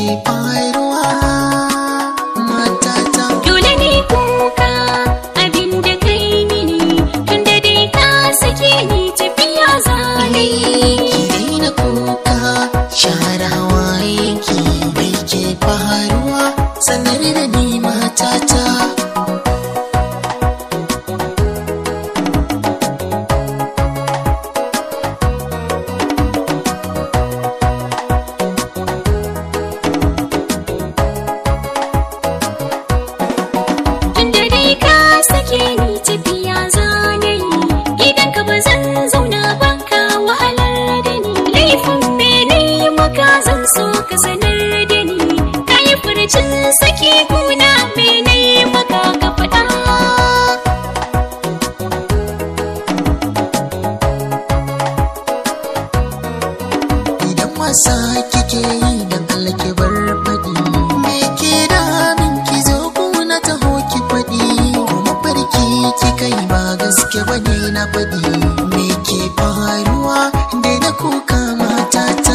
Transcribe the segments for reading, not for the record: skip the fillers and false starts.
ke faruwa matata? Dole ne kuka abin da kai mini, tunda dai ka sake ni tafiya zane. Ki daina kuka, share hawayenki, mai ke faruwa sanar da ni matata. Tunda dai ka sake ni tafiya zane, gidan ka ba zan zauna ba, ka wahalar da ni. Laifin mene maka zan so ka sanar da ni, ka yi furcin saki kuna mene maka ka faɗa. Idan wasa kike yi da alkibar faɗi, me ke damin ki zo kuna taho ki faɗi, kuma farki kika yi ba gaske bane na faɗi. Me ke faruwa da na kuka matata?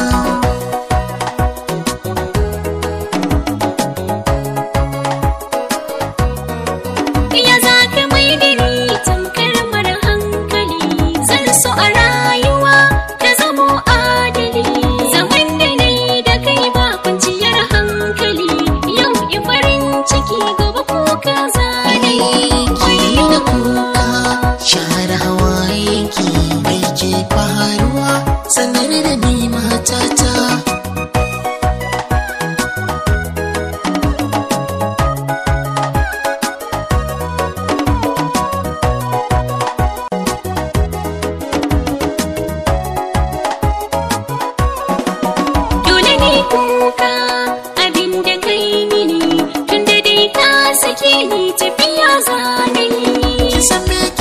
Ya za ka mai da ni tamkar mara hankali, zan so a rayuwa ka zamo adali. Zaman da ni da kai ba kwanciyar hankali, yau in farin ciki gobe kuka zane. Ki daina kuka, share hawayenki, me ke faruwa sanar da ni matata. Dole ne kuka abin da kai mini, tunda dai ka sake ni tafiya zane. Ki san me